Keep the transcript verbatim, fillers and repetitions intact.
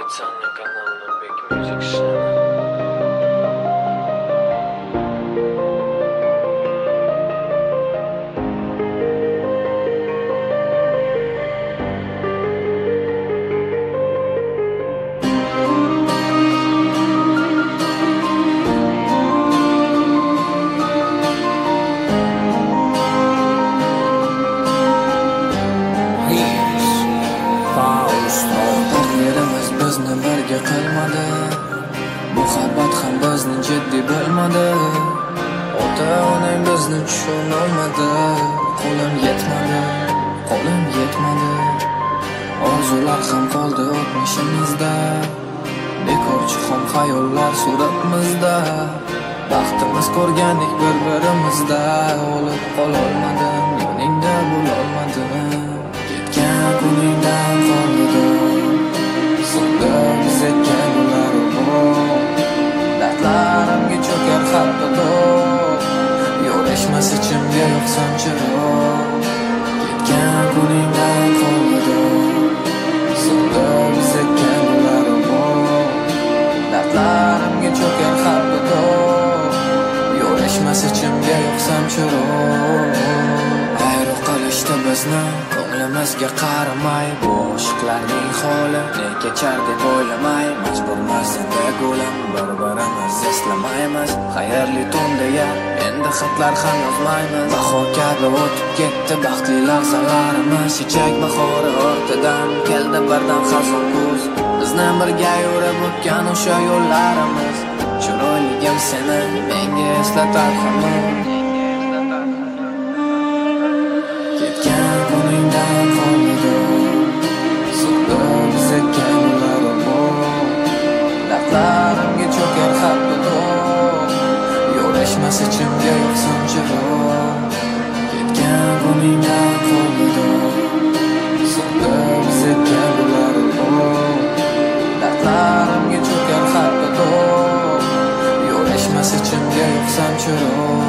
Официальный канал на Big Music Channel. Taqdirimiz bizni birga qilmadi, muhabbat ham bizni jiddiy bo'lmadi. Ota-onang bizni tushunolmadi, qo'lim yetmadi, qo'lim yetmadi. Orzular ham qoldi o'tmishimizda, bekorchi xom xayollar suratimizda. Baxtimiz ko'rgandik bir-birimizda, o'lib qololmadim, yoningda bo'lolmadim. Ketgan kuningdan qoldim, sunda biz ekkan gullar bor. Dardlarimga cho'kar hatto do'q, yo'lashmas ichimga yoqsam chiroq. Ketgan kuningdan qoldim, sunda biz ekkan gullar bor. Dardlarimga cho'kar hatto do'q, yo'lashmas ichimga yoqsam chiroq. Ayro qilishdi bizni ko'nglimizga qaramay, bu oshiqlarning holi ne kechar deb o'ylamay, majburmiz endi gulim bir-birimiz eslamaymiz. Xayrli tun deya endi xatlar ham yozmaymiz. Bahor kabi o'tib ketdi baxtli lahzalarimiz, chechak bahori ortidan keldi birdan xazon kuz. Bizni birga yurib o'tgan o'sha yo'llarimiz, chiroyligim seni menga eslatar hamon. Ketgan kuningdan qoldim, sunda biz ekkan gullar bor. Dardlarimga cho'kar hatto do'q, yo'lashmas ichimga yoqsam chiroq. Ketgan kuningdan qoldim, sunda biz ekkan gullar bor. Dardlarimga cho'kar hatto do'q, yo'lashmas ichimga yoqsam chiroq.